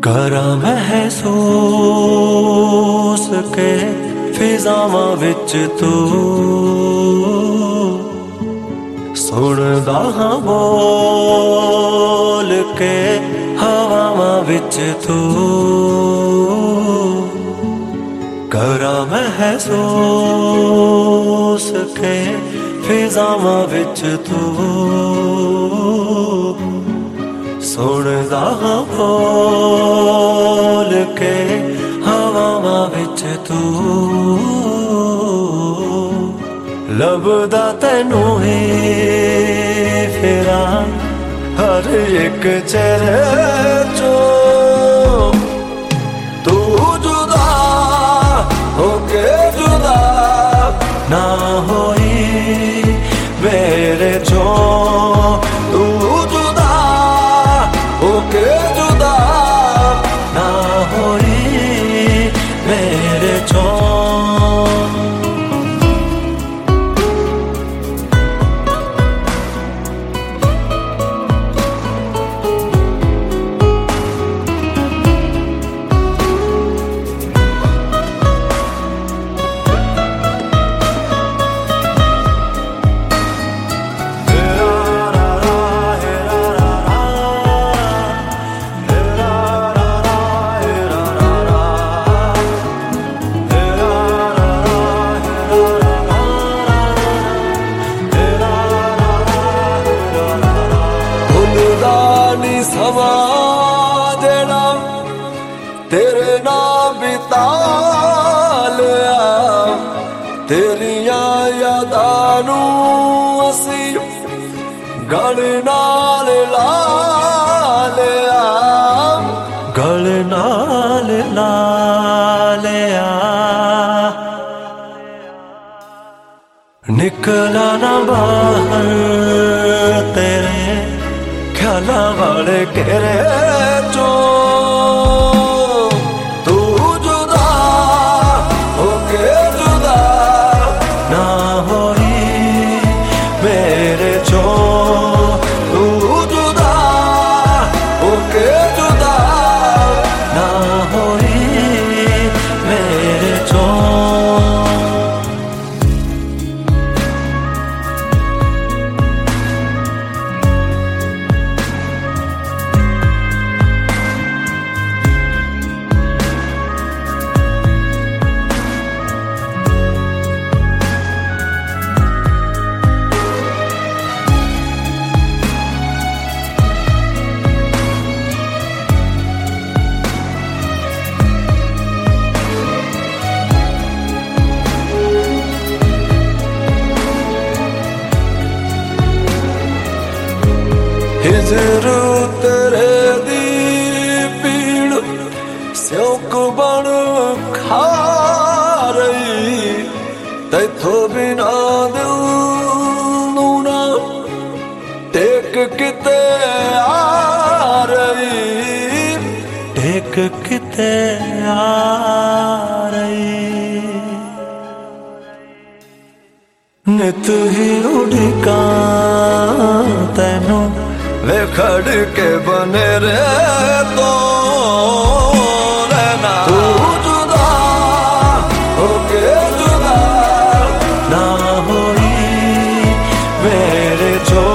करा महसूस के फिजावां विच तू सुनदा हां बोल के हवावां विच तू करा महसूस के फिजावां विच तू सुनदा हां बोल के हवावां विच तू लभदा तैनू ही फिरां हर एक चेहरे चों तू जुदा होके जुदा ना होई मेरे चों तू जुदा होके जुदा ना होई मेरे चों समा देना तेरे नाम बिता लिया तेरिया यादां नूं असी गल नाल ला लिया गल नाल ला लिया निकला ना बाहर तेरे ख्यालां वाले घेरे चों तू जुदा होके जुदा ना होई मेरे चों तू जुदा होके जुदा ना होई मेरे चों हिजर तेरे दी पीड़ स्योक बन खा रही तैथों बिना दिल नूं ना टेक किते आ रही टेक किते आ रही नित ही उड़कां तैनू वे खड़ के बने रे तो रहना तू जुदा होके जुदा ना होई मेरे चों